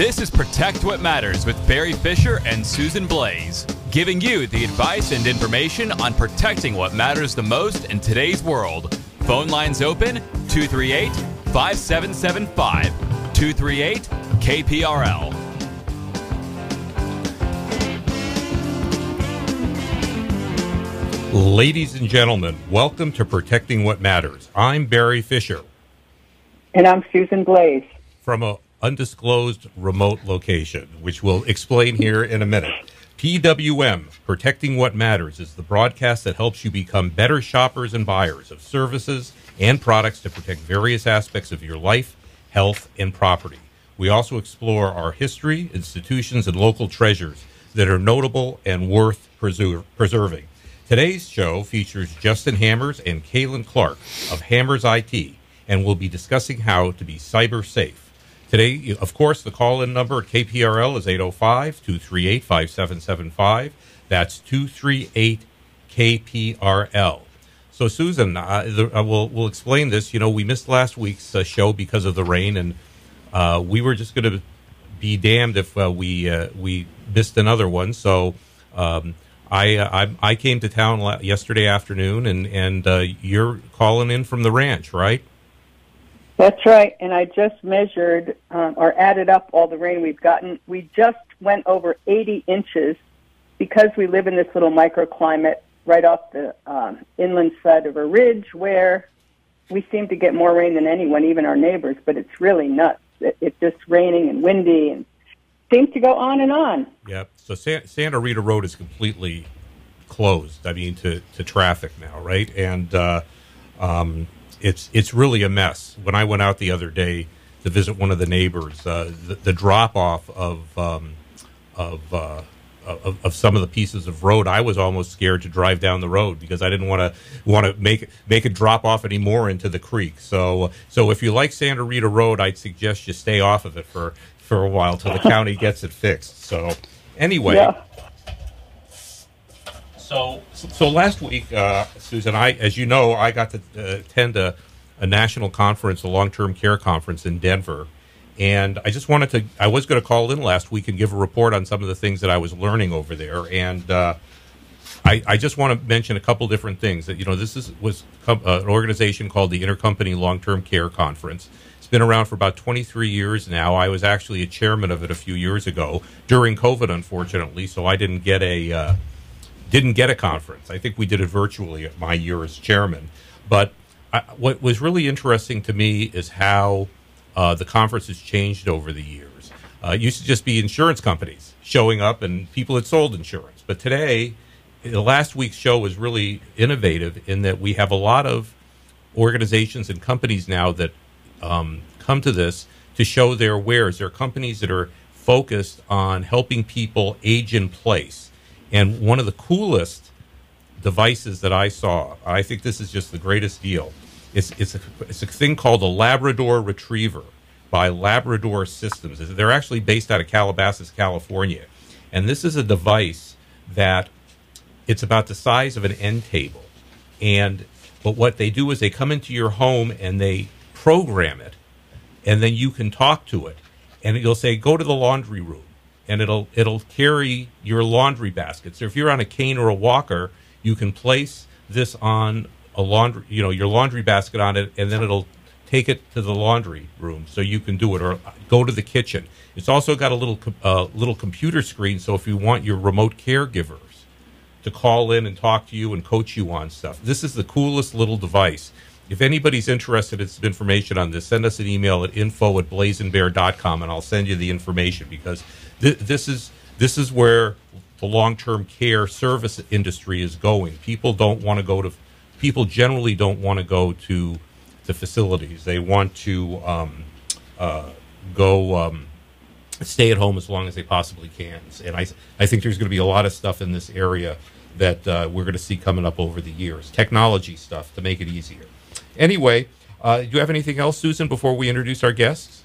This is Protect What Matters with Barry Fisher and Susan Blaze, giving you the advice and information on protecting what matters the most in today's world. Phone lines open 238-5775, 238-KPRL. Ladies and gentlemen, welcome to Protecting What Matters. I'm Barry Fisher. And I'm Susan Blaze. From a undisclosed remote location, which we'll explain here in a minute. PWM, Protecting What Matters, is the broadcast that helps you become better shoppers and buyers of services and products to protect various aspects of your life, health, and property. We also explore our history, institutions, and local treasures that are notable and worth preserving. Today's show features Justin Hammers and Kaylin Clark of Hammers IT, and we'll be discussing how to be cyber safe. Today, of course, the call-in number at KPRL is 805-238-5775. That's 238-KPRL. So, Susan, we'll explain this. You know, we missed last week's show because of the rain, and we were just going to be damned if we missed another one. So I came to town yesterday afternoon, and you're calling in from the ranch, right? That's right, and I just measured or added up all the rain we've gotten. We just went over 80 inches because we live in this little microclimate right off the inland side of a ridge where we seem to get more rain than anyone, even our neighbors, but it's really nuts. It's just raining and windy and seems to go on and on. Yep, so Santa Rita Road is completely closed, I mean, to traffic now, right? And It's really a mess. When I went out the other day to visit one of the neighbors, the drop off of some of the pieces of road, I was almost scared to drive down the road because I didn't want to make it drop off anymore into the creek. So if you like Santa Rita Road, I'd suggest you stay off of it for a while till the county gets it fixed. So anyway. Yeah. So last week, Susan, as you know, I got to attend a national conference, a long-term care conference in Denver, and I was going to call in last week and give a report on some of the things that I was learning over there, and I just want to mention a couple different things. That, you know, this was an organization called the Intercompany Long-Term Care Conference. It's been around for about 23 years now. I was actually a chairman of it a few years ago during COVID, unfortunately, so I didn't get a conference. I think we did it virtually at my year as chairman. But what was really interesting to me is how the conference has changed over the years. It used to just be insurance companies showing up and people that sold insurance. But today, the last week's show was really innovative in that we have a lot of organizations and companies now that come to this to show their wares. There are companies that are focused on helping people age in place. And one of the coolest devices that I saw, I think this is just the greatest deal. It's a thing called a Labrador Retriever by Labrador Systems. They're actually based out of Calabasas, California. And this is a device that it's about the size of an end table. But what they do is they come into your home and they program it, and then you can talk to it. And you'll say, go to the laundry room. And it'll carry your laundry basket. So if you're on a cane or a walker, you can place this on a your laundry basket on it, and then it'll take it to the laundry room so you can do it, or go to the kitchen. It's also got a little computer screen, so if you want your remote caregivers to call in and talk to you and coach you on stuff, this is the coolest little device. If anybody's interested in some information on this, send us an email at info@blazenbear.com, and I'll send you the information, because this is where the long-term care service industry is going. People generally don't want to go to the facilities. They want to go stay at home as long as they possibly can. And I think there's going to be a lot of stuff in this area that we're going to see coming up over the years. Technology stuff to make it easier. Anyway, do you have anything else, Susan, before we introduce our guests?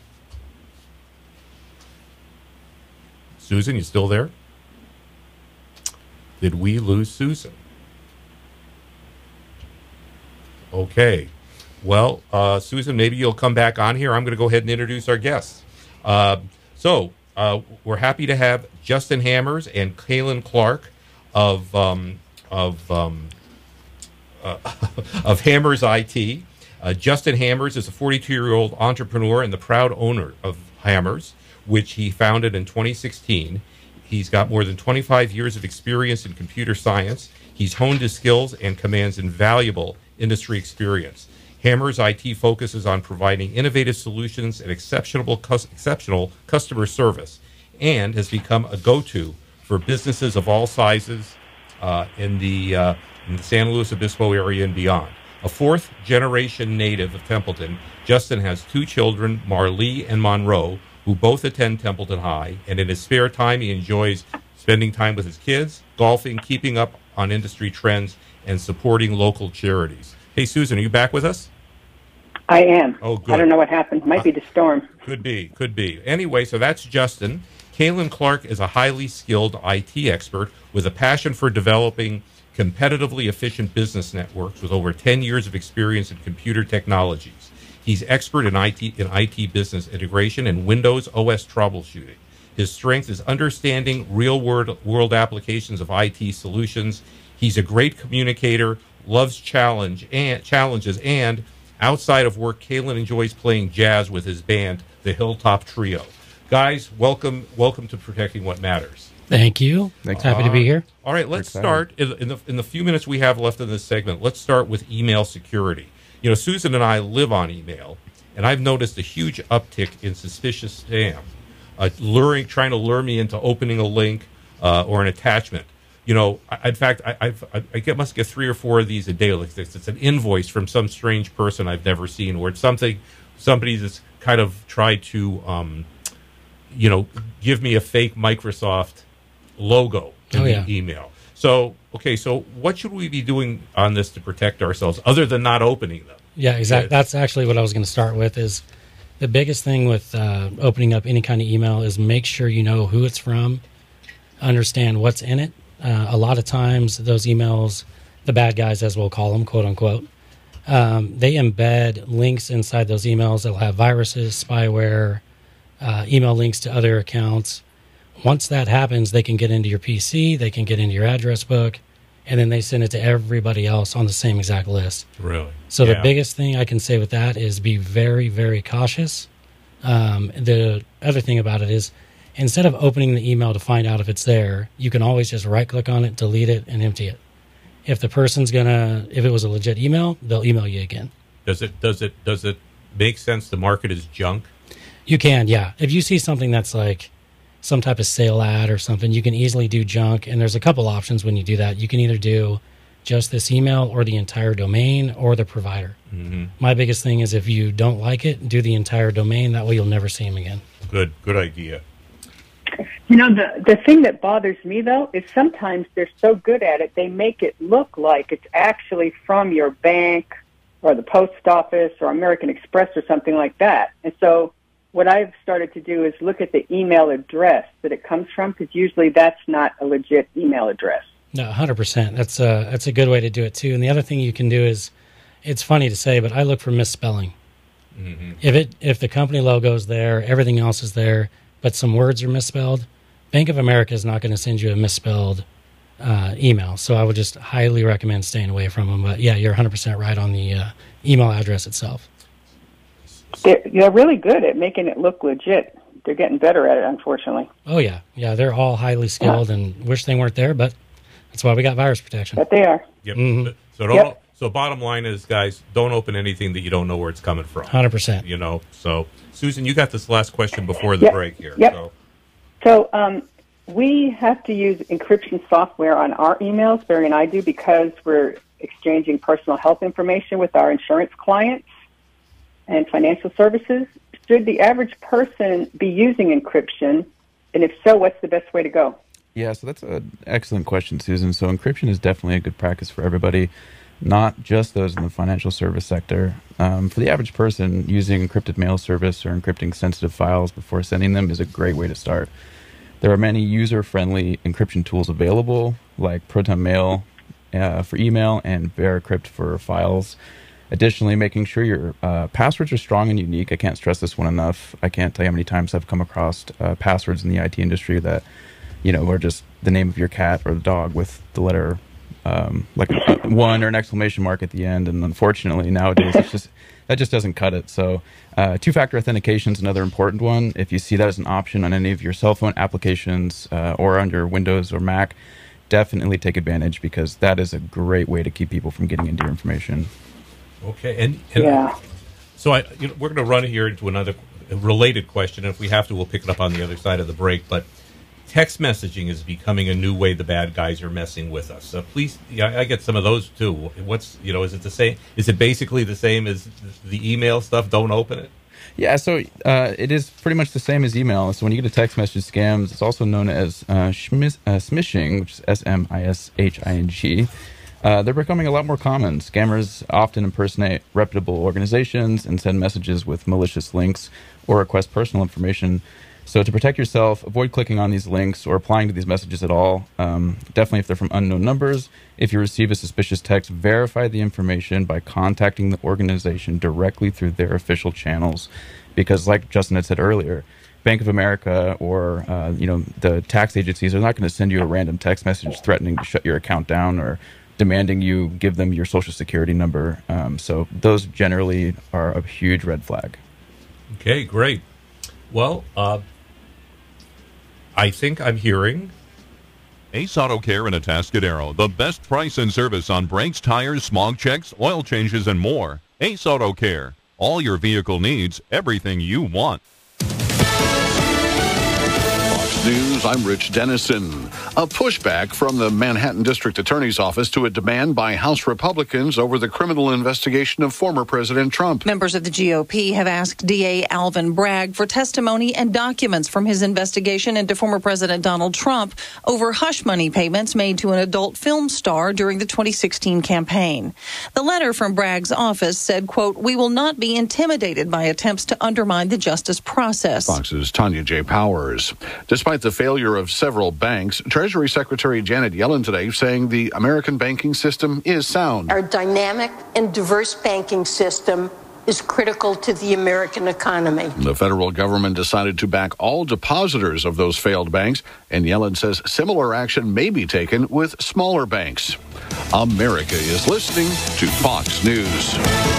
Susan, you still there? Did we lose Susan? Okay. Well, Susan, maybe you'll come back on here. I'm going to go ahead and introduce our guests. So we're happy to have Justin Hammers and Kaylin Clark of Hammers IT. Justin Hammers is a 42-year-old entrepreneur and the proud owner of Hammers, which he founded in 2016. He's got more than 25 years of experience in computer science. He's honed his skills and commands invaluable industry experience. Hammers IT focuses on providing innovative solutions and exceptional customer service, and has become a go-to for businesses of all sizes in the San Luis Obispo area and beyond. A fourth-generation native of Templeton, Justin has two children, Marlee and Monroe, who both attend Templeton High, and in his spare time he enjoys spending time with his kids, golfing, keeping up on industry trends, and supporting local charities. Hey, Susan, are you back with us? I am. Oh, good. I don't know what happened. Might be the storm. Could be. Anyway, so that's Justin. Kaylin Clark is a highly skilled IT expert with a passion for developing competitively efficient business networks with over 10 years of experience in computer technologies. He's expert in IT business integration and Windows OS troubleshooting. His strength is understanding real-world applications of IT solutions. He's a great communicator, loves challenges, and outside of work, Kaylin enjoys playing jazz with his band, the Hilltop Trio. Guys, welcome to Protecting What Matters. Thank you. Happy to be here. All right, let's start in the few minutes we have left in this segment. Let's start with email security. You know, Susan and I live on email, and I've noticed a huge uptick in suspicious spam, trying to lure me into opening a link or an attachment. You know, in fact, I must get 3 or 4 of these a day. Like this, it's an invoice from some strange person I've never seen, or it's somebody that's kind of tried to, give me a fake Microsoft logo in the email. So what should we be doing on this to protect ourselves, other than not opening them? Yeah, exactly. That's actually what I was going to start with. Is the biggest thing with opening up any kind of email is make sure you know who it's from, understand what's in it. A lot of times those emails, the bad guys, as we'll call them, quote unquote, they embed links inside those emails that will have viruses, spyware, email links to other accounts. Once that happens, they can get into your PC, they can get into your address book, and then they send it to everybody else on the same exact list. Really? So the biggest thing I can say with that is be very, very cautious. The other thing about it is, instead of opening the email to find out if it's there, you can always just right-click on it, delete it, and empty it. If the person's if it was a legit email, they'll email you again. Does it make sense to mark it as junk? You can, yeah. If you see something that's like some type of sale ad or something, you can easily do junk, and there's a couple options when you do that. You can either do just this email or the entire domain or the provider. Mm-hmm. My biggest thing is if you don't like it, do the entire domain. That way you'll never see them again. Good idea. You know, the thing that bothers me, though, is sometimes they're so good at it, they make it look like it's actually from your bank or the post office or American Express or something like that. And so what I've started to do is look at the email address that it comes from, because usually that's not a legit email address. No, 100%. That's a good way to do it, too. And the other thing you can do is, it's funny to say, but I look for misspelling. Mm-hmm. If the company logo is there, everything else is there, but some words are misspelled, Bank of America is not going to send you a misspelled email. So I would just highly recommend staying away from them. But, yeah, you're 100% right on the email address itself. They're really good at making it look legit. They're getting better at it, unfortunately. Oh, yeah. Yeah, they're all highly skilled and wish they weren't there, but that's why we got virus protection. But they are. Yep. Mm-hmm. So bottom line is, guys, don't open anything that you don't know where it's coming from. 100%. You know, so Susan, you got this last question before the break here. Yep. So we have to use encryption software on our emails, Barry and I do, because we're exchanging personal health information with our insurance clients and financial services. Should the average person be using encryption? And if so, what's the best way to go? Yeah, so that's an excellent question, Susan. So encryption is definitely a good practice for everybody, not just those in the financial service sector. For the average person, using encrypted mail service or encrypting sensitive files before sending them is a great way to start. There are many user-friendly encryption tools available, like Proton Mail for email and Veracrypt for files. Additionally, making sure your passwords are strong and unique. I can't stress this one enough. I can't tell you how many times I've come across passwords in the IT industry that, are just the name of your cat or the dog with the letter like a 1 or an exclamation mark at the end. And unfortunately, nowadays, that just doesn't cut it. So two-factor authentication is another important one. If you see that as an option on any of your cell phone applications or on your Windows or Mac, definitely take advantage, because that is a great way to keep people from getting into your information. Okay, and so we're going to run here into another related question, and if we have to, we'll pick it up on the other side of the break. But text messaging is becoming a new way the bad guys are messing with us. So please, I get some of those too. What's is it the same? Is it basically the same as the email stuff? Don't open it. Yeah, so it is pretty much the same as email. So when you get a text message scams, it's also known as smishing, which is SMISHING. They're becoming a lot more common. Scammers often impersonate reputable organizations and send messages with malicious links or request personal information. So to protect yourself, avoid clicking on these links or applying to these messages at all. Definitely if they're from unknown numbers. If you receive a suspicious text, verify the information by contacting the organization directly through their official channels. Because like Justin had said earlier, Bank of America or the tax agencies are not going to send you a random text message threatening to shut your account down or demanding you give them your social security number. So those generally are a huge red flag. Okay, great. Well, I think I'm hearing Ace Auto Care in Atascadero, the best price and service on brakes, tires, smog checks, oil changes, and more. Ace Auto Care. All your vehicle needs, everything you want. Fox News, I'm Rich Dennison. A pushback from the Manhattan District Attorney's Office to a demand by House Republicans over the criminal investigation of former President Trump. Members of the GOP have asked DA Alvin Bragg for testimony and documents from his investigation into former President Donald Trump over hush money payments made to an adult film star during the 2016 campaign. The letter from Bragg's office said, quote, "We will not be intimidated by attempts to undermine the justice process." Fox's Tanya J. Powers. Despite the failure of several banks, Treasury Secretary Janet Yellen today saying the American banking system is sound. Our dynamic and diverse banking system is critical to the American economy. The federal government decided to back all depositors of those failed banks, and Yellen says similar action may be taken with smaller banks. America is listening to Fox News.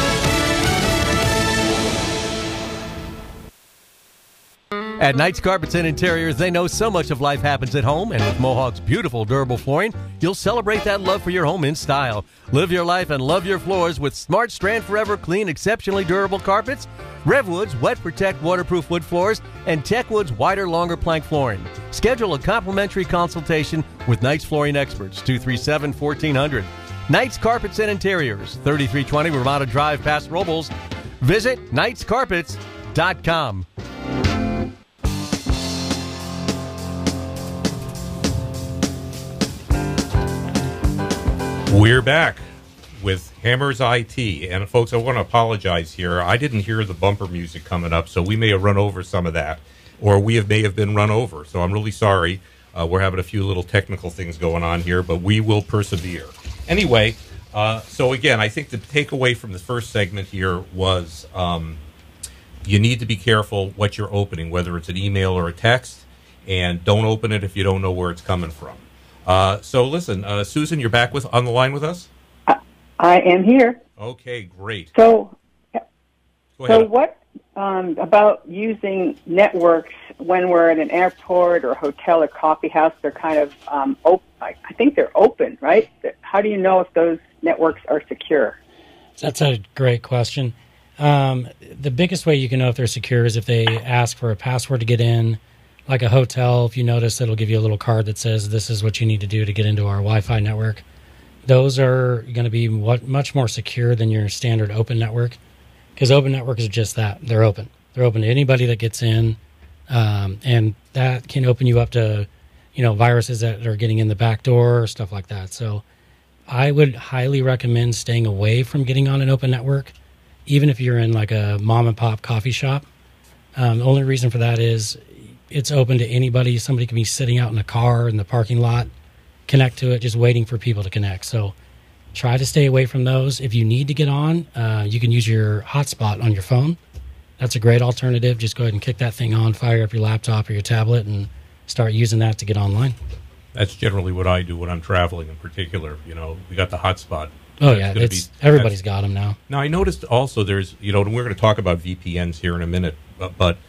At Knights Carpets and Interiors, they know so much of life happens at home, and with Mohawk's beautiful durable flooring, you'll celebrate that love for your home in style. Live your life and love your floors with Smart Strand Forever Clean, exceptionally durable carpets, Revwood's Wet Protect waterproof wood floors, and Techwood's wider, longer plank flooring. Schedule a complimentary consultation with Knights Flooring Experts, 237-1400. Knights Carpets and Interiors, 3320 Ramada Drive, past Robles. Visit knightscarpets.com. We're back with Hammers IT. And folks, I want to apologize here. I didn't hear the bumper music coming up, so we may have run over some of that, or may have been run over. So I'm really sorry. We're having a few little technical things going on here, but we will persevere. Anyway, so again, I think the takeaway from the first segment here was you need to be careful what you're opening, whether it's an email or a text, and don't open it if you don't know where it's coming from. So listen, Susan, you're back on the line with us? I am here. Okay, great. So Go ahead. what about using networks when we're at an airport or hotel or coffee house? They're kind of I think they're open, right? How do you know if those networks are secure? That's a great question. The biggest way you can know if they're secure is if they ask for a password to get in. Like a hotel, if you notice, it'll give you a little card that says this is what you need to do to get into our Wi-Fi network. Those are going to be much more secure than your standard open network, because open networks are just that. They're open. They're open to anybody that gets in, and that can open you up to, viruses that are getting in the back door or stuff like that. So I would highly recommend staying away from getting on an open network, even if you're in like a mom and pop coffee shop. The only reason for that is it's open to anybody. Somebody can be sitting out in a car in the parking lot, connect to it, just waiting for people to connect. So Try to stay away from those. If you need to get on, you can use your hotspot on your phone. That's a great alternative. Just go ahead and kick that thing on, fire up your laptop or your tablet, and start using that to get online. That's generally what I do when I'm traveling in particular. We got the hotspot. Oh, yeah. Everybody's got them now. Now, I noticed also there's, and we're going to talk about VPNs here in a minute, but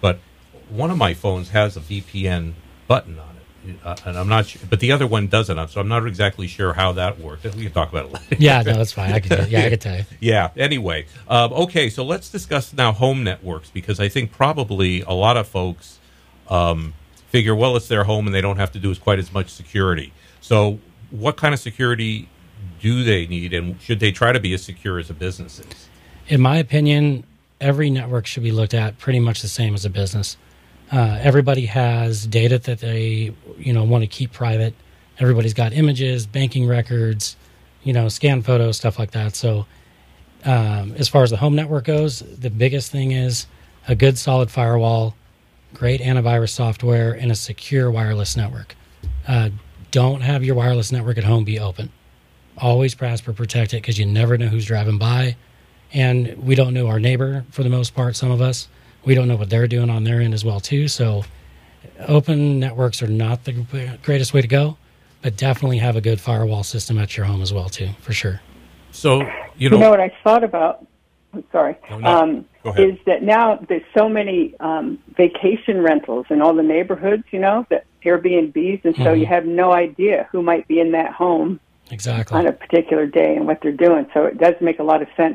one of my phones has a VPN button on it, and I'm not sure, but the other one doesn't, so I'm not exactly sure how that works. We can talk about it later. Yeah, no, that's fine. I can tell you. Yeah, anyway. Okay, so let's discuss now home networks, because I think probably a lot of folks figure, well, it's their home and they don't have to do quite as much security. So what kind of security do they need, and should they try to be as secure as a business is? In my opinion, every network should be looked at pretty much the same as a business. Everybody has data that they want to keep private. Everybody's got images, banking records, scan photos, stuff like that. So as far as the home network goes, the biggest thing is a good solid firewall, great antivirus software, and a secure wireless network. Don't have your wireless network at home be open. Always password protect it, because you never know who's driving by. And we don't know our neighbor for the most part, some of us. We don't know what they're doing on their end as well, too. So open networks are not the greatest way to go, but definitely have a good firewall system at your home as well, too, for sure. So, you know what I thought about, sorry, Go ahead. is that now there's so many vacation rentals in all the neighborhoods, that Airbnbs, and so you have no idea who might be in that home exactly on a particular day and what they're doing. So it does make a lot of sense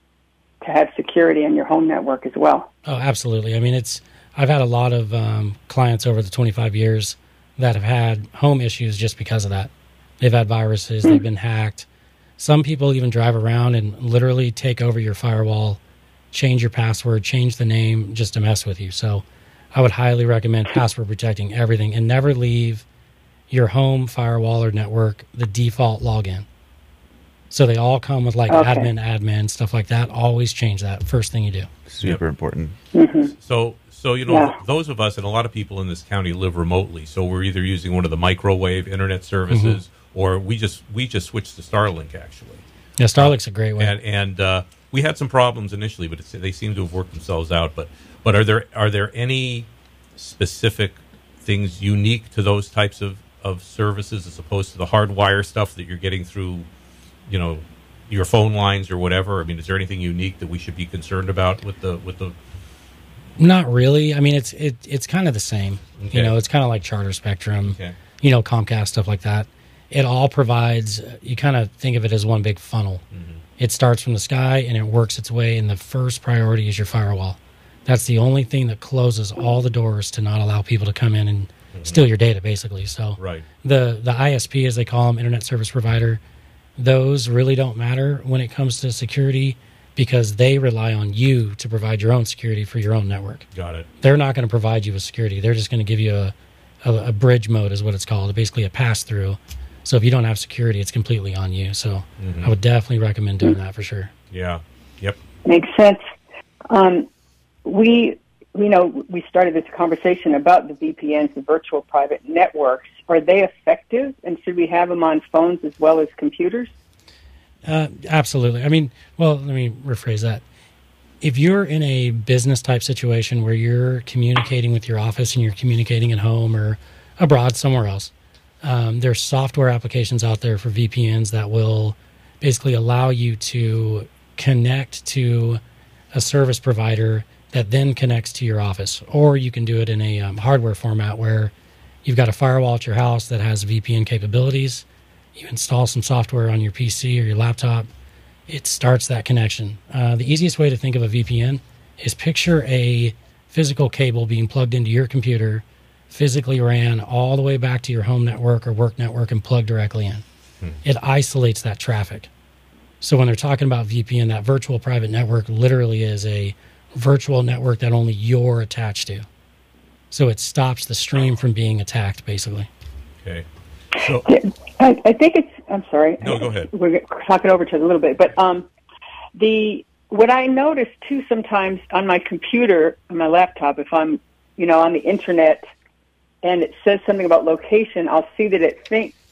to have security in your home network as well. Oh, absolutely. I mean, I've had a lot of clients over the 25 years that have had home issues just because of that. They've had viruses, they've been hacked. Some people even drive around and literally take over your firewall, change your password, change the name just to mess with you. So I would highly recommend password protecting everything and never leave your home firewall or network the default login. So they all come with admin, stuff like that. Always change that first thing you do. Super important. Mm-hmm. So those of us, and a lot of people in this county live remotely, so we're either using one of the microwave internet services, or we just switched to Starlink, actually. Yeah, Starlink's a great way. And we had some problems initially, but they seem to have worked themselves out. But are there any specific things unique to those types of services as opposed to the hardwire stuff that you're getting through, your phone lines or whatever? I mean, is there anything unique that we should be concerned about with the? Not really. I mean, it's kind of the same. Okay. It's kind of like Charter Spectrum, Comcast, stuff like that. It all provides, you kind of think of it as one big funnel. Mm-hmm. It starts from the sky and it works its way, and the first priority is your firewall. That's the only thing that closes all the doors to not allow people to come in and steal your data, basically. So right. The ISP, as they call them, Internet Service Provider, those really don't matter when it comes to security, because they rely on you to provide your own security for your own network. Got it. They're not going to provide you with security. They're just going to give you a bridge mode, is what it's called, basically a pass-through. So if you don't have security, it's completely on you. So I would definitely recommend doing that for sure. Yeah. Yep. Makes sense. We started this conversation about the VPNs, the virtual private networks. Are they effective, and should we have them on phones as well as computers? Absolutely. I mean, well, let me rephrase that. If you're in a business type situation where you're communicating with your office and you're communicating at home or abroad somewhere else, there's software applications out there for VPNs that will basically allow you to connect to a service provider that then connects to your office. Or you can do it in a hardware format where you've got a firewall at your house that has VPN capabilities. You install some software on your PC or your laptop. It starts that connection. The easiest way to think of a VPN is picture a physical cable being plugged into your computer, physically ran all the way back to your home network or work network and plugged directly in. It isolates that traffic. So when they're talking about VPN, that virtual private network literally is a virtual network that only you're attached to. So it stops the stream from being attacked, basically. Okay. So I think it's, I'm sorry. No, go ahead. We're talking over to it a little bit. But what I notice, too, sometimes on my computer, on my laptop, if I'm, on the internet and it says something about location, I'll see that it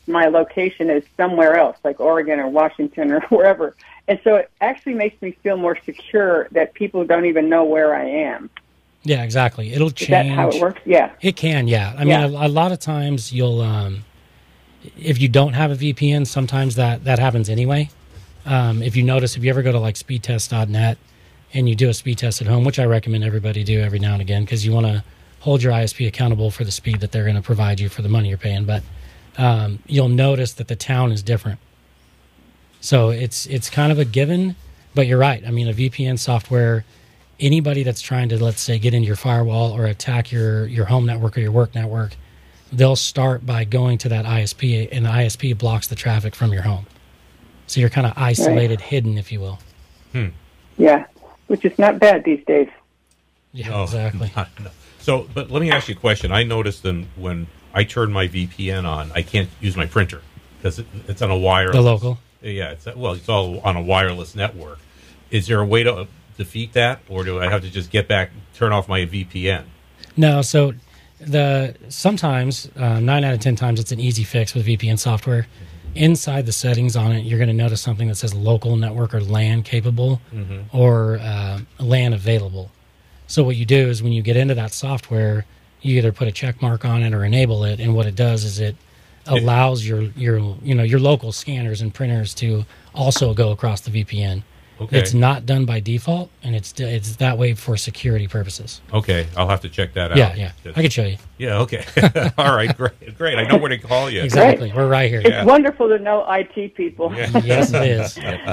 my location as somewhere else, like Oregon or Washington or wherever. And so it actually makes me feel more secure that people don't even know where I am. Yeah, exactly. It'll change. Is that how it works? Yeah. It can, yeah. I mean, a lot of times you'll, if you don't have a VPN, sometimes that happens anyway. If you notice, if you ever go to like speedtest.net and you do a speed test at home, which I recommend everybody do every now and again, because you want to hold your ISP accountable for the speed that they're going to provide you for the money you're paying. But you'll notice that the town is different. So it's kind of a given, but you're right. I mean, a VPN software, anybody that's trying to, let's say, get into your firewall or attack your home network or your work network, they'll start by going to that ISP, and the ISP blocks the traffic from your home. So you're kind of isolated, hidden, if you will. Yeah, which is not bad these days. Yeah, exactly. No. So, but let me ask you a question. I noticed when I turn my VPN on, I can't use my printer because it's on a wireless. The local? Yeah, it's all on a wireless network. Is there a way to defeat that, or do I have to just turn off my VPN? No, so sometimes 9 out of 10 times it's an easy fix with VPN software. Inside the settings on it, you're going to notice something that says local network or LAN capable or LAN available. So what you do is when you get into that software, you either put a check mark on it or enable it, and what it does is it allows your local scanners and printers to also go across the VPN. Okay. It's not done by default, and it's that way for security purposes. Okay, I'll have to check that out. Yeah. I can show you. Yeah, okay. All right, great. I know where to call you. Exactly. We're right here. It's wonderful to know IT people. Yeah. Yes, it is.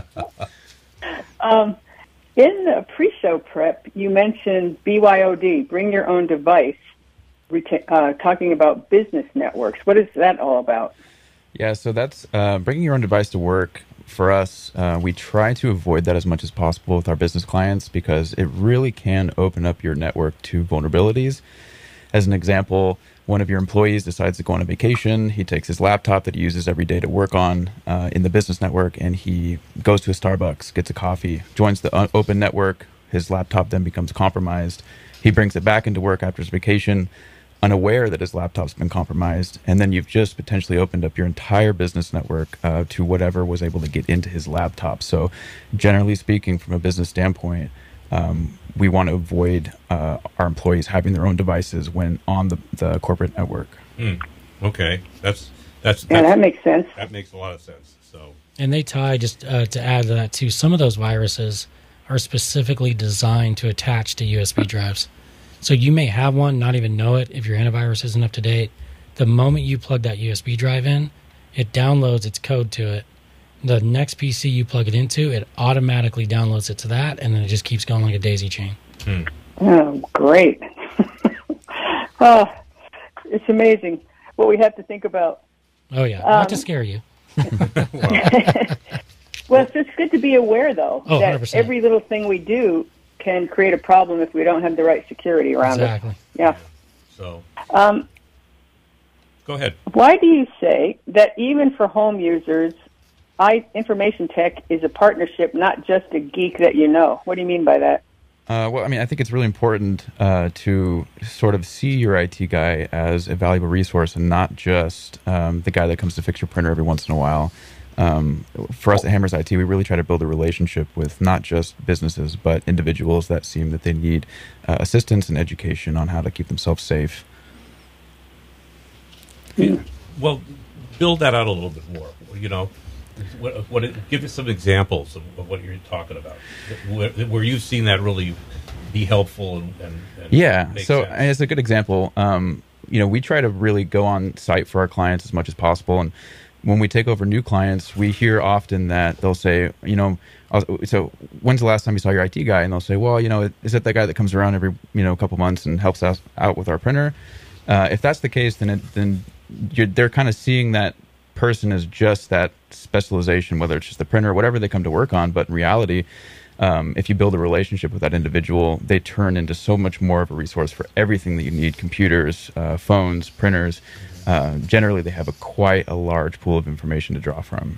In the pre-show prep, you mentioned BYOD, bring your own device, talking about business networks. What is that all about? Yeah, so that's bringing your own device to work. For us, we try to avoid that as much as possible with our business clients because it really can open up your network to vulnerabilities. As an example, one of your employees decides to go on a vacation. He takes his laptop that he uses every day to work on in the business network, and he goes to a Starbucks, gets a coffee, joins the open network. His laptop then becomes compromised. He brings it back into work after his vacation, unaware that his laptop's been compromised, and then you've just potentially opened up your entire business network to whatever was able to get into his laptop. So generally speaking, from a business standpoint, we want to avoid our employees having their own devices when on the corporate network. Okay, that's that makes sense. That makes a lot of sense. So, and they tie, just to add to that too, some of those viruses are specifically designed to attach to USB drives. So you may have one, not even know it if your antivirus isn't up to date. The moment you plug that USB drive in, it downloads its code to it. The next PC you plug it into, it automatically downloads it to that, and then it just keeps going like a daisy chain. Oh, great. It's amazing what we have to think about. Oh, yeah. Not to scare you. Well, it's just good to be aware, though, that 100%. every little thing we do can create a problem if we don't have the right security around Exactly. it. Yeah. So, go ahead. Why do you say that even for home users, information tech is a partnership, not just a geek that you know? What do you mean by that? Well, I mean, I think it's really important to sort of see your IT guy as a valuable resource and not just the guy that comes to fix your printer every once in a while. For us at Hammers IT, we really try to build a relationship with not just businesses, but individuals that seem that they need assistance and education on how to keep themselves safe. Well, build that out a little bit more. You know, give us some examples of what you're talking about, where you've seen that really be helpful and yeah. make So sense. as a good example, we try to really go on site for our clients as much as possible. And when we take over new clients, we hear often that they'll say, so when's the last time you saw your IT guy? And they'll say, well, is it that guy that comes around every, couple months and helps us out with our printer? If that's the case, then they're kind of seeing that person as just that specialization, whether it's just the printer or whatever they come to work on. But in reality, if you build a relationship with that individual, they turn into so much more of a resource for everything that you need: computers, phones, printers. Generally, they have quite a large pool of information to draw from.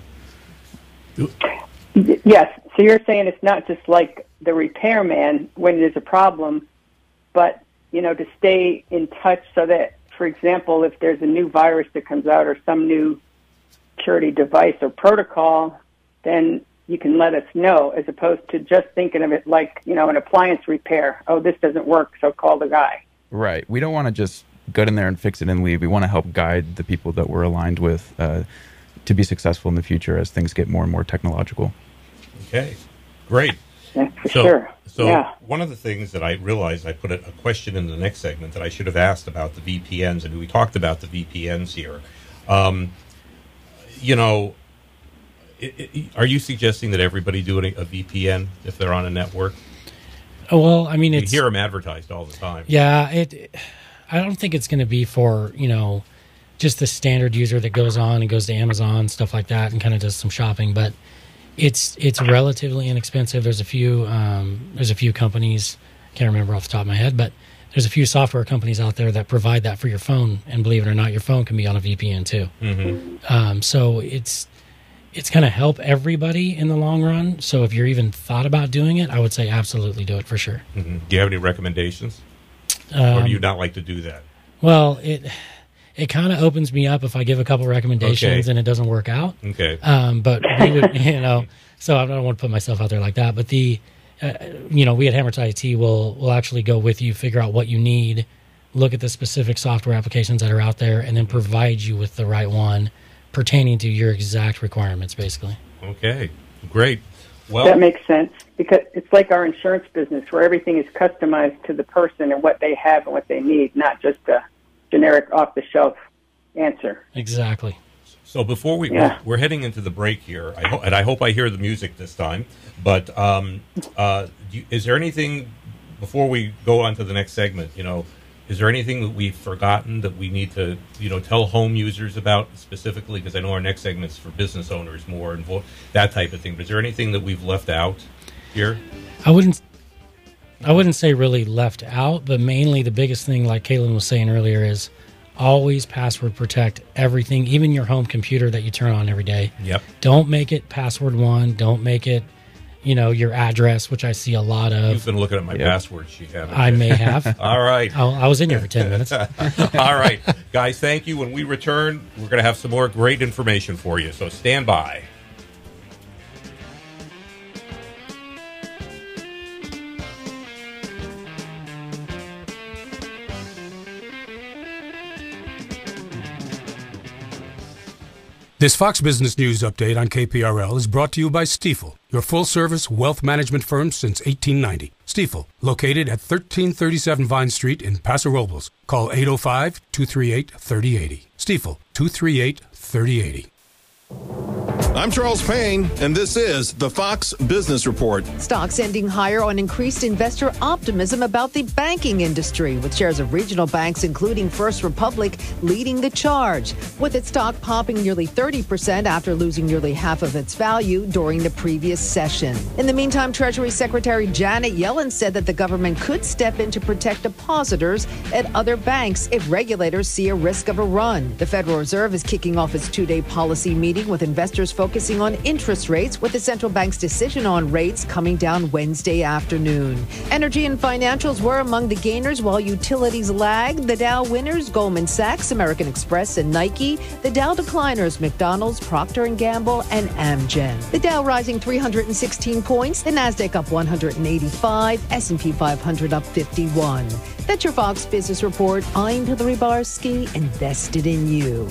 Yes. So you're saying it's not just like the repairman when there's a problem, but, to stay in touch so that, for example, if there's a new virus that comes out or some new security device or protocol, then you can let us know, as opposed to just thinking of it like, an appliance repair. Oh, this doesn't work, so call the guy. Right. We don't want to just get in there and fix it and leave. We want to help guide the people that we're aligned with to be successful in the future as things get more and more technological. Okay, great. Yeah, for sure. So one of the things that I realized, I put a question in the next segment that I should have asked about the VPNs, and we talked about the VPNs here. Are you suggesting that everybody do a VPN if they're on a network? Oh, well, I mean, you hear them advertised all the time. Yeah, I don't think it's going to be for, just the standard user that goes on and goes to Amazon, stuff like that, and kind of does some shopping. But it's relatively inexpensive. There's a few companies, can't remember off the top of my head, but there's a few software companies out there that provide that for your phone. And believe it or not, your phone can be on a VPN too. Mm-hmm. So it's going to help everybody in the long run. So if you're even thought about doing it, I would say absolutely do it for sure. Mm-hmm. Do you have any recommendations? Or do you not like to do that? Well, it kind of opens me up if I give a couple recommendations and it doesn't work out. Okay. But we would, so I don't want to put myself out there like that. But we at Hammer IT will actually go with you, figure out what you need, look at the specific software applications that are out there, and then provide you with the right one pertaining to your exact requirements, basically. Okay, great. Well, that makes sense, because it's like our insurance business where everything is customized to the person and what they have and what they need, not just a generic off-the-shelf answer. Exactly. So before we're heading into the break here, I hope I hear the music this time, but is there anything, before we go on to the next segment, is there anything that we've forgotten that we need to, tell home users about specifically? Because I know our next segment's for business owners more and that type of thing. But is there anything that we've left out here? I wouldn't say really left out, but mainly the biggest thing, like Caitlin was saying earlier, is always password protect everything, even your home computer that you turn on every day. Yep. Don't make it password one. Don't make it, your address, which I see a lot of. You've been looking at my passwords, you haven't. I may have. All right. I was in here for 10 minutes. All right. Guys, thank you. When we return, we're going to have some more great information for you, so stand by. This Fox Business News update on KPRL is brought to you by Stifel, your full-service wealth management firm since 1890. Stifel, located at 1337 Vine Street in Paso Robles. Call 805-238-3080. Stifel, 238-3080. I'm Charles Payne, and this is the Fox Business Report. Stocks ending higher on increased investor optimism about the banking industry, with shares of regional banks, including First Republic, leading the charge, with its stock popping nearly 30% after losing nearly half of its value during the previous session. In the meantime, Treasury Secretary Janet Yellen said that the government could step in to protect depositors at other banks if regulators see a risk of a run. The Federal Reserve is kicking off its two-day policy meeting with investors focusing on interest rates, with the central bank's decision on rates coming down Wednesday afternoon. Energy and financials were among the gainers, while utilities lagged. The Dow winners, Goldman Sachs, American Express, and Nike. The Dow decliners, McDonald's, Procter & Gamble, and Amgen. The Dow rising 316 points, the Nasdaq up 185, S&P 500 up 51. That's your Fox Business Report. I'm Hillary Barsky, invested in you.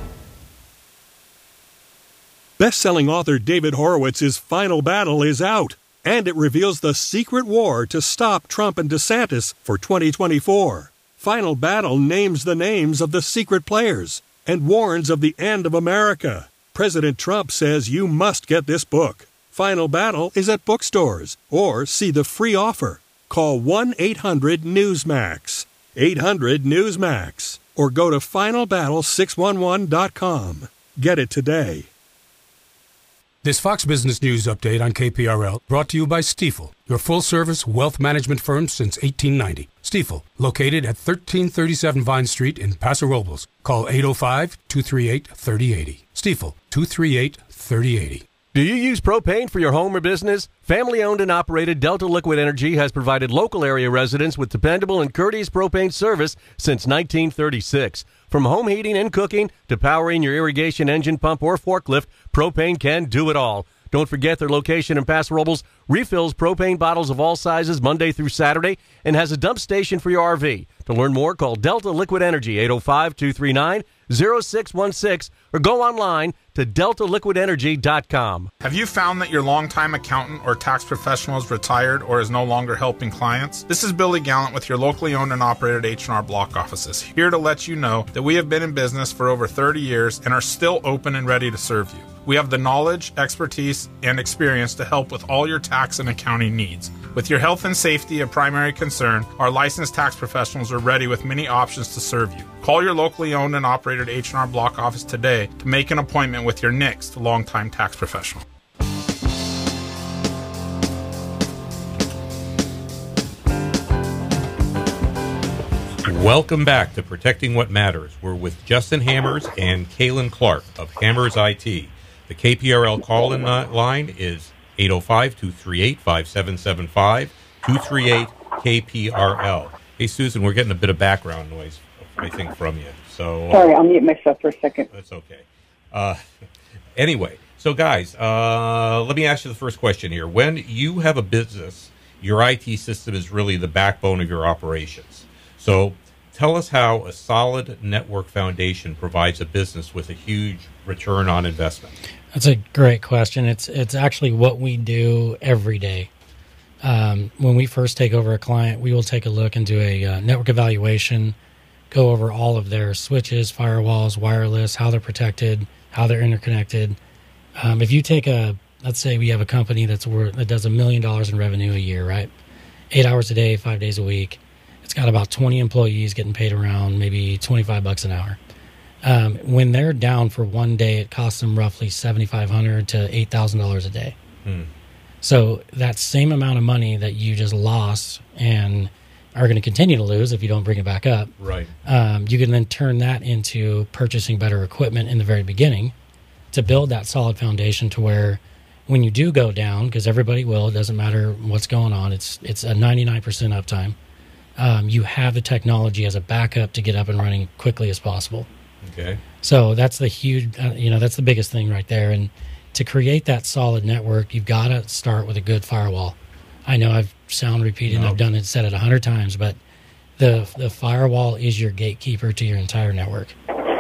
Best-selling author David Horowitz's Final Battle is out, and it reveals the secret war to stop Trump and DeSantis for 2024. Final Battle names the names of the secret players and warns of the end of America. President Trump says you must get this book. Final Battle is at bookstores, or see the free offer. Call 1-800-NEWSMAX, 800-NEWSMAX, or go to finalbattle611.com. Get it today. This Fox Business News update on KPRL brought to you by Stifel, your full-service wealth management firm since 1890. Stifel, located at 1337 Vine Street in Paso Robles. Call 805-238-3080. Stifel, 238-3080. Do you use propane for your home or business? Family-owned and operated Delta Liquid Energy has provided local area residents with dependable and courteous propane service since 1936. From home heating and cooking to powering your irrigation engine pump or forklift, propane can do it all. Don't forget their location in Paso Robles refills propane bottles of all sizes Monday through Saturday and has a dump station for your RV. To learn more, call Delta Liquid Energy, 805-239-0616, or go online to deltaliquidenergy.com. Have you found that your longtime accountant or tax professional is retired or is no longer helping clients? This is Billy Gallant with your locally owned and operated H&R Block offices, here to let you know that we have been in business for over 30 years and are still open and ready to serve you. We have the knowledge, expertise, and experience to help with all your tax and accounting needs. With your health and safety a primary concern, our licensed tax professionals are ready with many options to serve you. Call your locally owned and operated H&R Block office today to make an appointment with your next longtime tax professional. Welcome back to Protecting What Matters. We're with Justin Hammers and Kaylin Clark of Hammers IT. The KPRL call-in line is 805-238-5775, 238-KPRL. Hey, Susan, we're getting a bit of background noise, I think, from you. So sorry, I'll mute myself for a second. That's okay. Anyway, so guys, let me ask you the first question here. When you have a business, your IT system is really the backbone of your operations. So tell us how a solid network foundation provides a business with a huge return on investment. That's a great question. It's actually what we do every day. When we first take over a client, we will take a look and do a network evaluation, go over all of their switches, firewalls, wireless, how they're protected, how they're interconnected. If you take let's say we have a company that does $1 million in revenue a year, right? 8 hours a day, 5 days a week. It's got about 20 employees getting paid around maybe $25 an hour. When they're down for one day, it costs them roughly $7,500 to $8,000 a day. So that same amount of money that you just lost and are going to continue to lose if you don't bring it back up, right? You can then turn that into purchasing better equipment in the very beginning to build that solid foundation to where when you do go down, because everybody will, it doesn't matter what's going on, it's a 99% uptime. You have the technology as a backup to get up and running quickly as possible. Okay. So that's the huge, that's the biggest thing right there. And to create that solid network, you've got to start with a good firewall. I know I've repeated, and I've said it 100 times, but the firewall is your gatekeeper to your entire network.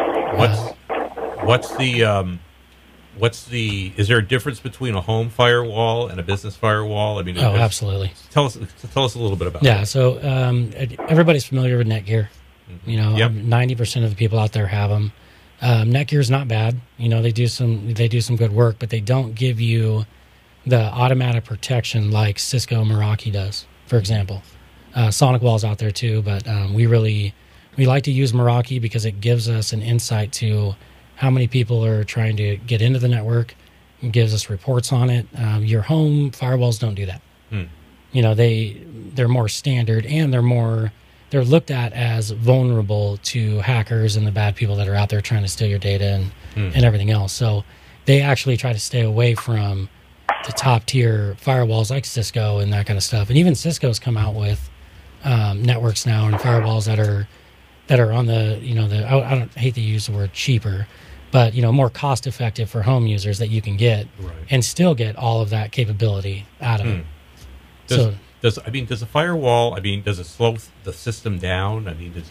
Is there a difference between a home firewall and a business firewall? I mean, absolutely. Tell us a little bit about that. Yeah, so everybody's familiar with Netgear. 90% of the people out there have them. Netgear is not bad. They do some good work, but they don't give you the automatic protection like Cisco Meraki does, for example. SonicWall's out there too, but we like to use Meraki because it gives us an insight to how many people are trying to get into the network. It gives us reports on it. Your home firewalls don't do that. They're more standard, and they're looked at as vulnerable to hackers and the bad people that are out there trying to steal your data and everything else. So they actually try to stay away from the top tier firewalls like Cisco and that kind of stuff. And even Cisco's come out with networks now and firewalls that are on the I don't hate to use the word cheaper, but more cost effective for home users that you can get and still get all of that capability out of it. Does a firewall? Does it slow the system down?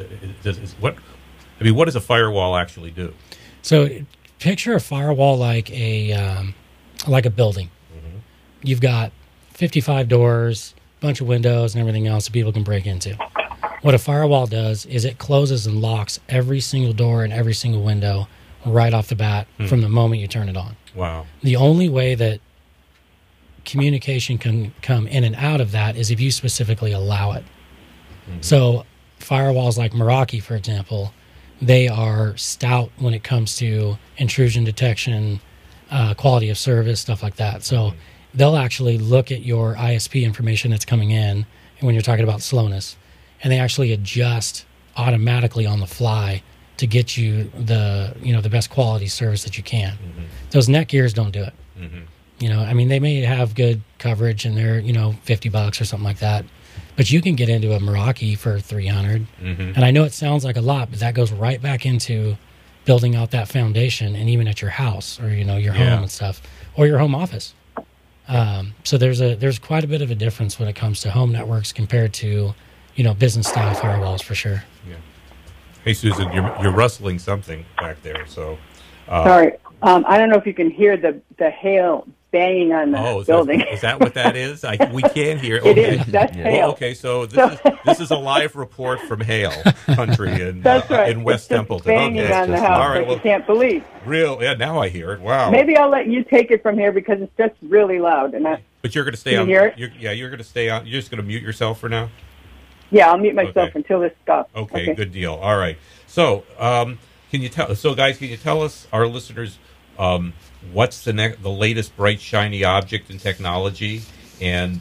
What does a firewall actually do? So picture a firewall like a building. Mm-hmm. You've got 55 doors, a bunch of windows, and everything else that people can break into. What a firewall does is it closes and locks every single door and every single window right off the bat from the moment you turn it on. Wow. The only way that communication can come in and out of that is if you specifically allow it. Mm-hmm. So firewalls like Meraki, for example, they are stout when it comes to intrusion detection, quality of service, stuff like that. So they'll actually look at your ISP information that's coming in, and when you're talking about slowness, and they actually adjust automatically on the fly to get you the best quality service that you can. Mm-hmm. Those Netgears don't do it. Mm-hmm. You know, I mean, they may have good coverage and they're, you know, $50 or something like that. But you can get into a Meraki for $300. Mm-hmm. And I know it sounds like a lot, but that goes right back into building out that foundation, and even at your house or, you know, your home and stuff, or your home office. So there's quite a bit of a difference when it comes to home networks compared to, you know, business style firewalls for sure. Yeah. Hey, Susan, you're rustling something back there. So sorry, I don't know if you can hear the hail banging on the building. Is that what that is? We can't hear. It is. That's hail. Okay, so this is a live report from Hail Country in in West Templeton. Banging on the house, all right, you can't believe. Real? Yeah, now I hear it. Wow. Maybe I'll let you take it from here because it's just really loud. But you're going to stay on. Hear it? You're going to stay on. You're just going to mute yourself for now. Yeah, I'll mute myself until this stops. Okay, good deal. All right. So, can you tell us, our listeners, what's the latest bright shiny object in technology? And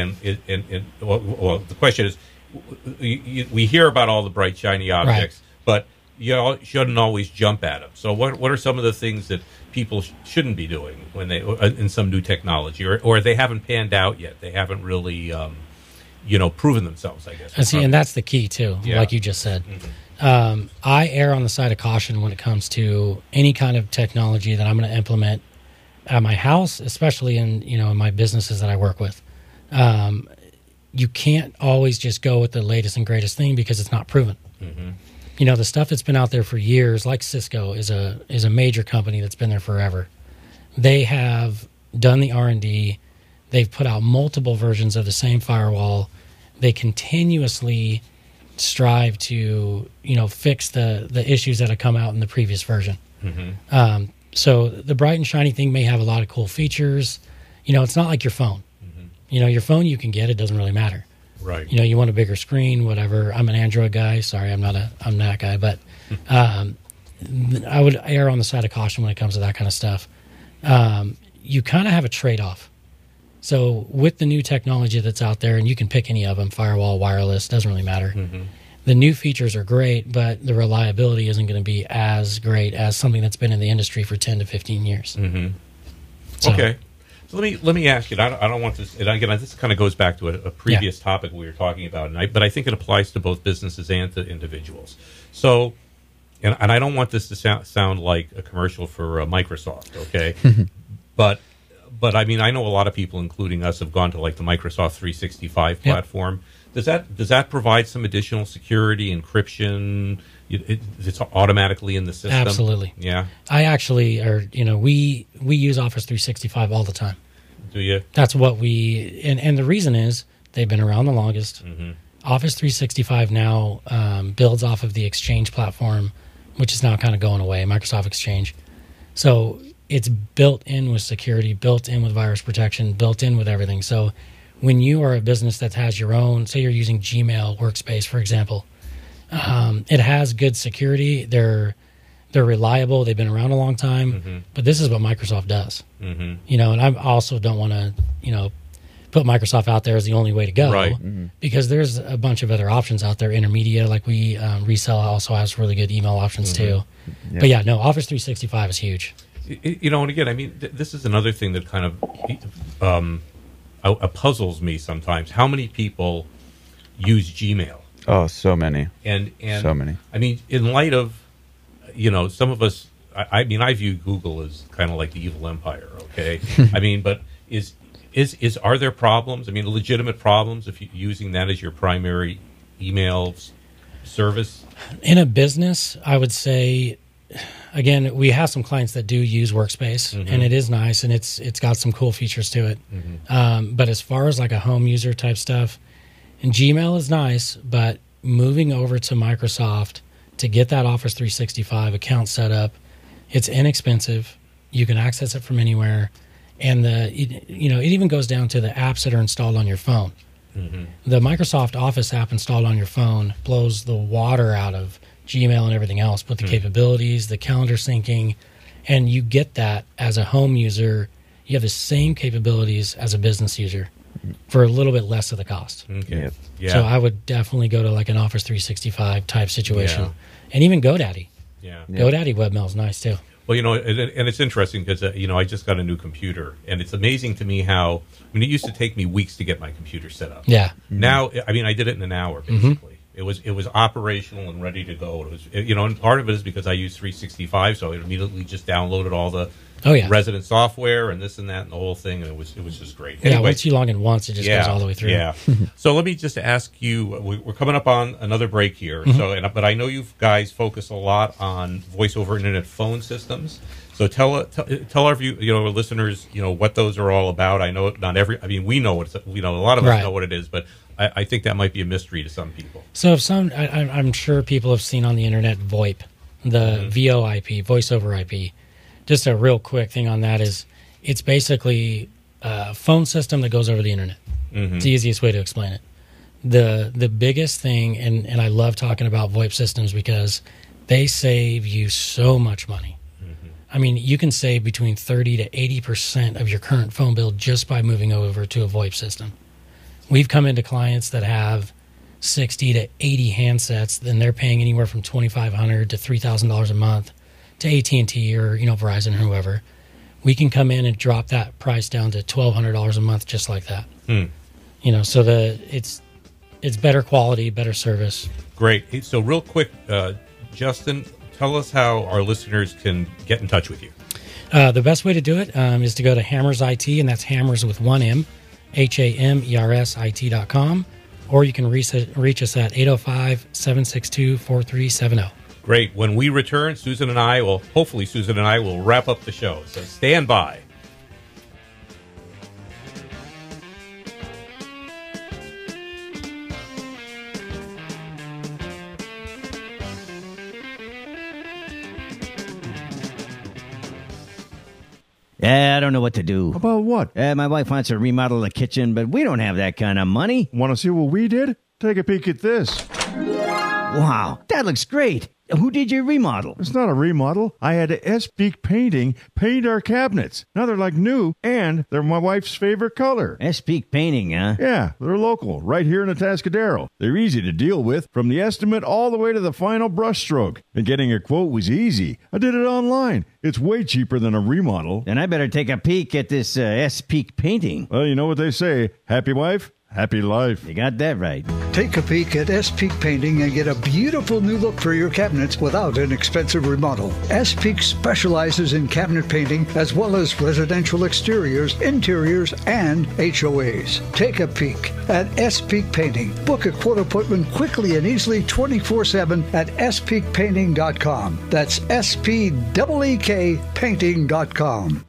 the question is, we hear about all the bright shiny objects, but you shouldn't always jump at them. So, what are some of the things that people shouldn't be doing when they in some new technology, or they haven't panned out yet? They haven't really proven themselves, I guess. And that's the key too, like you just said. Mm-hmm. I err on the side of caution when it comes to any kind of technology that I'm going to implement at my house, especially in my businesses that I work with. You can't always just go with the latest and greatest thing because it's not proven. Mm-hmm. You know, the stuff that's been out there for years, like Cisco is a major company that's been there forever. They have done the R&D. They've put out multiple versions of the same firewall. They continuously strive to, fix the issues that have come out in the previous version. Mm-hmm. So the bright and shiny thing may have a lot of cool features. It's not like your phone. Mm-hmm. Your phone you can get, it doesn't really matter. Right. You want a bigger screen, whatever. I'm an Android guy. Sorry, I'm that guy. But I would err on the side of caution when it comes to that kind of stuff. You kind of have a trade-off. So with the new technology that's out there, and you can pick any of them, firewall, wireless, doesn't really matter. Mm-hmm. The new features are great, but the reliability isn't going to be as great as something that's been in the industry for 10 to 15 years. Mm-hmm. So. Okay. So let me ask you. I don't want this. And again, this kind of goes back to a previous topic we were talking about, but I think it applies to both businesses and to individuals. So, and I don't want this to sound like a commercial for Microsoft, okay? but I mean, I know a lot of people, including us, have gone to like the Microsoft 365 platform. Does that provide some additional security, encryption? It's automatically in the system. Absolutely. Yeah. I actually we use Office 365 all the time. Do you? That's what and the reason is they've been around the longest. Mm-hmm. Office 365 now builds off of the Exchange platform, which is now kind of going away, Microsoft Exchange. So it's built in with security, built in with virus protection, built in with everything. So when you are a business that has your own, say you're using Gmail workspace, for example, it has good security. They're reliable. They've been around a long time. But this is what Microsoft does. Mm-hmm. And I also don't want to, put Microsoft out there as the only way to go. Right. Because there's a bunch of other options out there. Intermedia, like we resell, also has really good email options too. Yep. But Office 365 is huge. And again, I mean, this is another thing that kind of puzzles me sometimes. How many people use Gmail? Oh, so many. And so many. I mean, in light of, some of us, I mean, I view Google as kind of like the evil empire, okay? I mean, but are there problems? I mean, legitimate problems if you're using that as your primary email service? In a business, I would say, again, we have some clients that do use Workspace, and it is nice, and it's got some cool features to it. But as far as like a home user type stuff, and Gmail is nice, but moving over to Microsoft to get that Office 365 account set up, it's inexpensive. You can access it from anywhere, and it even goes down to the apps that are installed on your phone. The Microsoft Office app installed on your phone blows the water out of Gmail and everything else, but the capabilities, the calendar syncing, and you get that as a home user. You have the same capabilities as a business user for a little bit less of the cost. Okay. Yeah. So I would definitely go to like an Office 365 type situation, and even GoDaddy. Yeah. GoDaddy webmail is nice too. Well, and it's interesting because, I just got a new computer, and it's amazing to me how, it used to take me weeks to get my computer set up. Yeah. Now, I did it in an hour, basically. It was operational and ready to go. It was, and part of it is because I use 365, so I immediately just downloaded all the resident software and this and that and the whole thing, and it was just great. Yeah, once you log in once, it just goes all the way through. Yeah. So let me just ask you, we're coming up on another break here, but I know you guys focus a lot on voice over internet phone systems. So tell our listeners, what those are all about. I know not we know what a lot of us know what it is, but I think that might be a mystery to some people. So I'm sure people have seen on the internet VoIP, the VoIP, voice over IP. Just a real quick thing on that is it's basically a phone system that goes over the internet. It's the easiest way to explain it. The biggest thing, and I love talking about VoIP systems because they save you so much money. You can save between 30 to 80% of your current phone bill just by moving over to a VoIP system. We've come into clients that have 60 to 80 handsets, and they're paying anywhere from $2,500 to $3,000 a month to AT&T or Verizon or whoever. We can come in and drop that price down to $1,200 a month just like that. So it's better quality, better service. Great. So real quick, Justin, tell us how our listeners can get in touch with you. The best way to do it is to go to Hammers IT, and that's Hammers with one M, HAMERSIT.com, or you can reach us at 805-762-4370. Great. When we return, Susan and I will wrap up the show. So stand by. I don't know what to do. About what? My wife wants to remodel the kitchen, but we don't have that kind of money. Want to see what we did? Take a peek at this. Wow, that looks great. Who did your remodel? It's not a remodel. I had S-Peak Painting paint our cabinets. Now they're like new, and they're my wife's favorite color. S-Peak Painting, huh? Yeah, they're local, right here in Atascadero. They're easy to deal with, from the estimate all the way to the final brush stroke. And getting a quote was easy. I did it online. It's way cheaper than a remodel. Then I better take a peek at this S-Peak Painting. Well, you know what they say, happy wife, happy life. You got that right. Take a peek at S-Peak Painting and get a beautiful new look for your cabinets without an expensive remodel. S-Peak specializes in cabinet painting as well as residential exteriors, interiors, and HOAs. Take a peek at S-Peak Painting. Book a quote appointment quickly and easily 24/7 at speakpainting.com. That's SPEEK painting.com.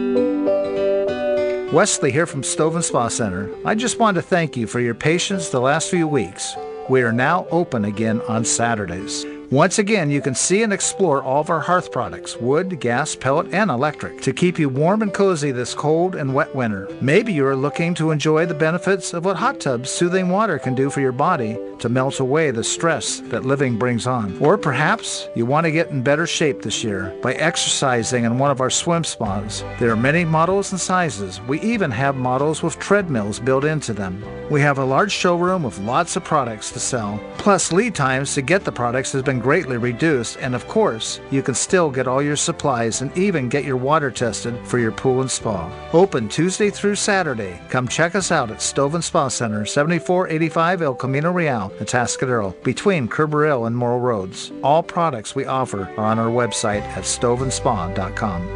Wesley here from Stove and Spa Center. I just want to thank you for your patience the last few weeks. We are now open again on Saturdays. Once again, you can see and explore all of our hearth products, wood, gas, pellet, and electric, to keep you warm and cozy this cold and wet winter. Maybe you are looking to enjoy the benefits of what hot tubs soothing water can do for your body to melt away the stress that living brings on. Or perhaps you want to get in better shape this year by exercising in one of our swim spas. There are many models and sizes. We even have models with treadmills built into them. We have a large showroom with lots of products to sell. Plus, lead times to get the products has been greatly reduced, and of course, you can still get all your supplies and even get your water tested for your pool and spa. Open Tuesday through Saturday. Come check us out at Stove and Spa Center, 7485 El Camino Real, Atascadero, between Kerberhill and Morrill Roads. All products we offer are on our website at stoveandspa.com.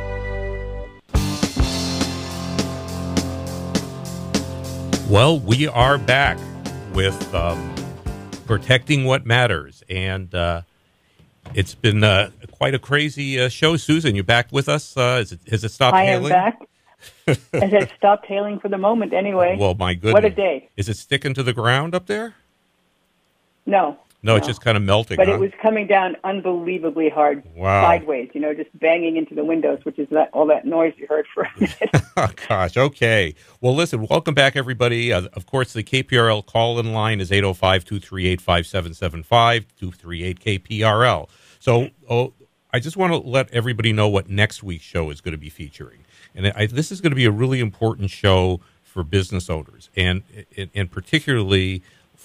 Well, we are back with Protecting What Matters, and it's been quite a crazy show. Susan, you back with us? Has it stopped hailing? I am back. It has stopped hailing for the moment anyway. Well, my goodness. What a day. Is it sticking to the ground up there? No, it's just kind of melting. But it was coming down unbelievably hard, sideways, just banging into the windows, which is all that noise you heard for a minute. Oh, gosh, okay. Well, listen, welcome back, everybody. Of course, the KPRL call-in line is 805-238-5775, 238-KPRL. So I just want to let everybody know what next week's show is going to be featuring. And this is going to be a really important show for business owners, and particularly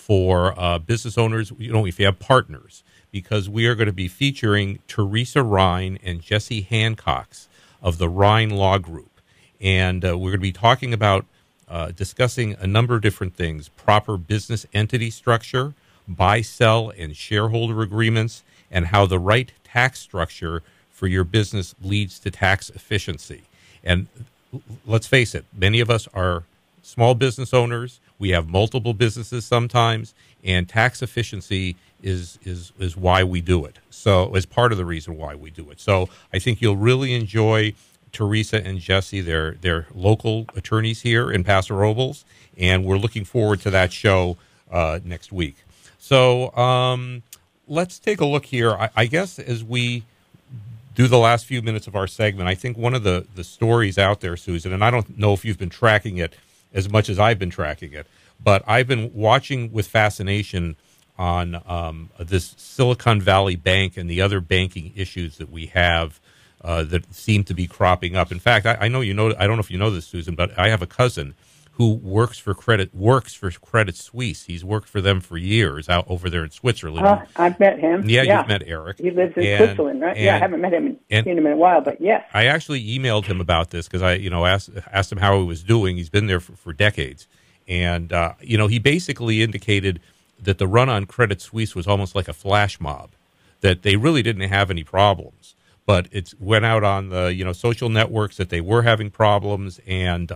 for business owners, if you have partners, because we are going to be featuring Teresa Rhine and Jesse Hancox of the Rhine Law Group. And we're going to be talking about discussing a number of different things: proper business entity structure, buy, sell, and shareholder agreements, and how the right tax structure for your business leads to tax efficiency. And let's face it, many of us are small business owners. We have multiple businesses sometimes, and tax efficiency is why we do it. So, as part of the reason why we do it. So, I think you'll really enjoy Teresa and Jesse. They're local attorneys here in Paso Robles, and we're looking forward to that show next week. So, let's take a look here. I guess as we do the last few minutes of our segment, I think one of the stories out there, Susan, and I don't know if you've been tracking it as much as I've been tracking it, but I've been watching with fascination on this Silicon Valley Bank and the other banking issues that we have that seem to be cropping up. In fact, I know I don't know if you know this, Susan, but I have a cousin who works for Credit Suisse. He's worked for them for years out over there in Switzerland. I've met him. Yeah, you've met Eric. He lives in Switzerland, right? I haven't met him seen him in a while, but yes. I actually emailed him about this because I asked him how he was doing. He's been there for decades, and he basically indicated that the run on Credit Suisse was almost like a flash mob, that they really didn't have any problems, but it went out on the social networks that they were having problems, and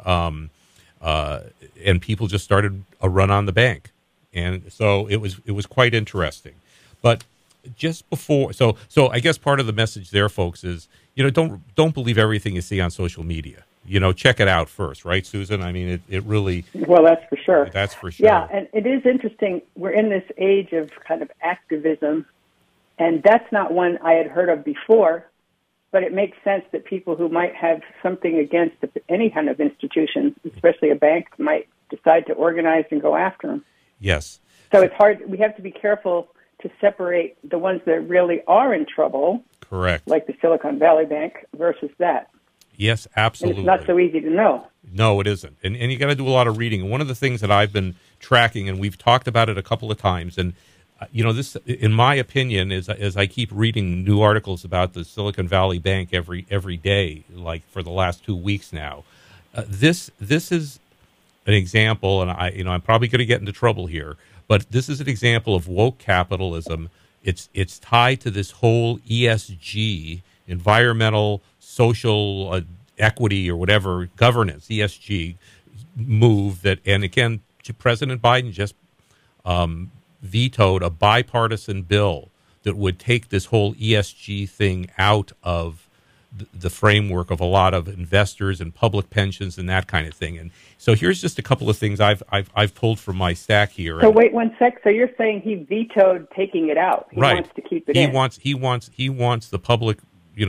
people just started a run on the bank, and so it was quite interesting. But just before, so I guess part of the message there, folks, is don't believe everything you see on social media. Check it out first, right, Susan? I mean, it really. Well, that's for sure. That's for sure. Yeah, and it is interesting. We're in this age of kind of activism, and that's not one I had heard of before. But it makes sense that people who might have something against any kind of institution, especially a bank, might decide to organize and go after them. Yes. So it's hard. We have to be careful to separate the ones that really are in trouble. Correct. Like the Silicon Valley Bank versus that. Yes, absolutely. And it's not so easy to know. No, it isn't. And you got to do a lot of reading. And one of the things that I've been tracking, and we've talked about it a couple of times, and this, in my opinion, is as I keep reading new articles about the Silicon Valley Bank every day, like for the last 2 weeks now. This is an example, and I'm probably going to get into trouble here, but this is an example of woke capitalism. It's tied to this whole ESG, environmental, social equity, or whatever, governance, ESG move that, and again, President Biden just vetoed a bipartisan bill that would take this whole ESG thing out of the framework of a lot of investors and public pensions and that kind of thing. And so here's just a couple of things I've pulled from my stack here. So wait one sec. So you're saying he vetoed taking it out? He right. wants to keep it in. He wants the public,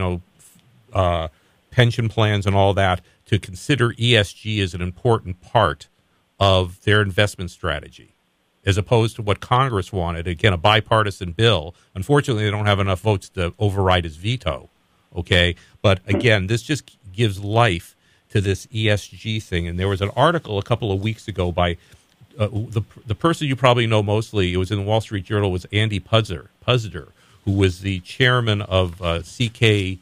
pension plans and all that to consider ESG as an important part of their investment strategy, as opposed to what Congress wanted. Again, a bipartisan bill. Unfortunately, they don't have enough votes to override his veto. Okay, but again, this just gives life to this ESG thing. And there was an article a couple of weeks ago by the person you probably know mostly. It was in the Wall Street Journal. Was Andy Puzder, who was the chairman of CKE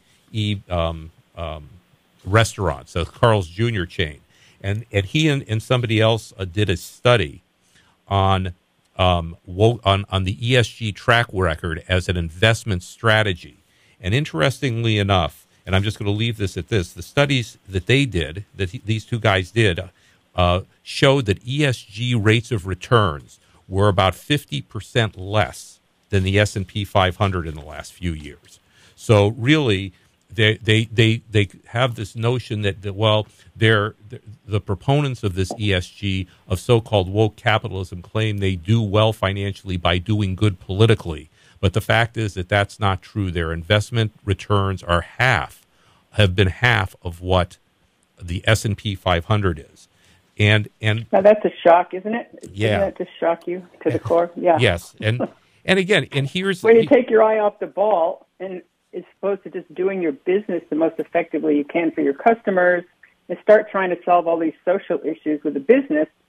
restaurants, so Carl's Jr. chain, and he and somebody else did a study on the ESG track record as an investment strategy. And interestingly enough, and I'm just going to leave this at this, the studies that they did, these two guys did, showed that ESG rates of returns were about 50% less than the S&P 500 in the last few years. So really, they have this notion that they're the proponents of this ESG, of so-called woke capitalism, claim they do well financially by doing good politically. But the fact is that that's not true. Their investment returns have been half of what the S&P 500 is. And now that's a shock, isn't it? Yeah. Doesn't that just shock you to the core? Yeah. Yes. And again, and here's when you take your eye off the ball and is supposed to just doing your business the most effectively you can for your customers and start trying to solve all these social issues with the business,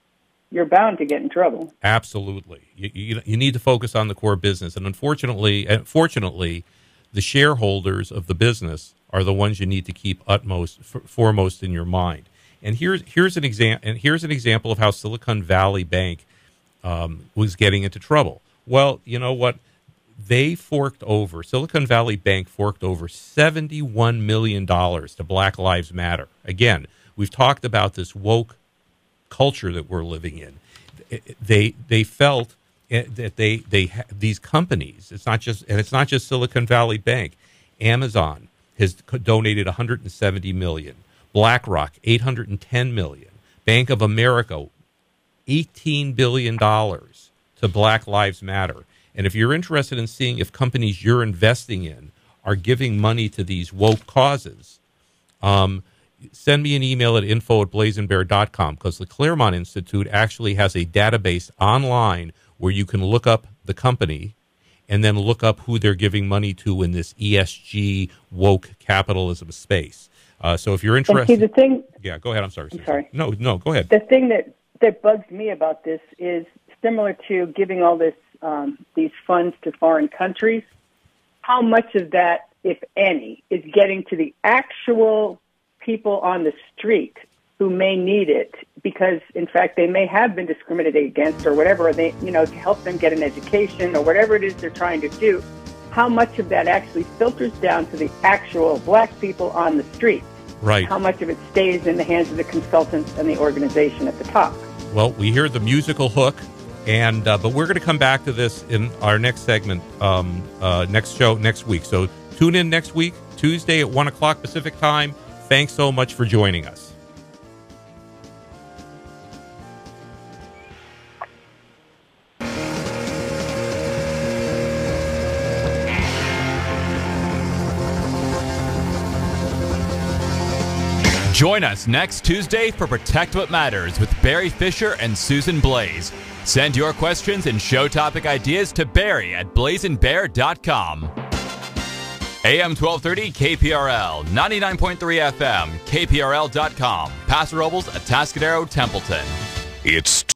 you're bound to get in trouble. Absolutely. You need to focus on the core business. And fortunately, the shareholders of the business are the ones you need to keep foremost in your mind. And here's an example of how Silicon Valley Bank was getting into trouble. Well, you know what? Silicon Valley Bank forked over $71 million to Black Lives Matter. Again, we've talked about this woke culture that we're living in. They felt that these companies, it's not just Silicon Valley Bank. Amazon has donated $170 million. BlackRock, $810 million. Bank of America, $18 billion to Black Lives Matter. And if you're interested in seeing if companies you're investing in are giving money to these woke causes, send me an email at info@blazenbear.com, because the Claremont Institute actually has a database online where you can look up the company and then look up who they're giving money to in this ESG woke capitalism space. So if you're interested... Yeah, go ahead. I'm sorry. No, go ahead. The thing that bugs me about this is similar to giving all this these funds to foreign countries. How much of that, if any, is getting to the actual people on the street who may need it because, in fact, they may have been discriminated against or whatever, to help them get an education or whatever it is they're trying to do? How much of that actually filters down to the actual black people on the street? Right. How much of it stays in the hands of the consultants and the organization at the top? Well, we hear the musical hook, and but we're going to come back to this in our next segment, next show next week. So tune in next week, Tuesday at 1 o'clock Pacific time. Thanks so much for joining us. Join us next Tuesday for Protect What Matters with Barry Fisher and Susan Blaze. Send your questions and show topic ideas to Barry at blazenbear.com. AM 1230 KPRL, 99.3 FM, KPRL.com, Paso Robles, Atascadero, Templeton.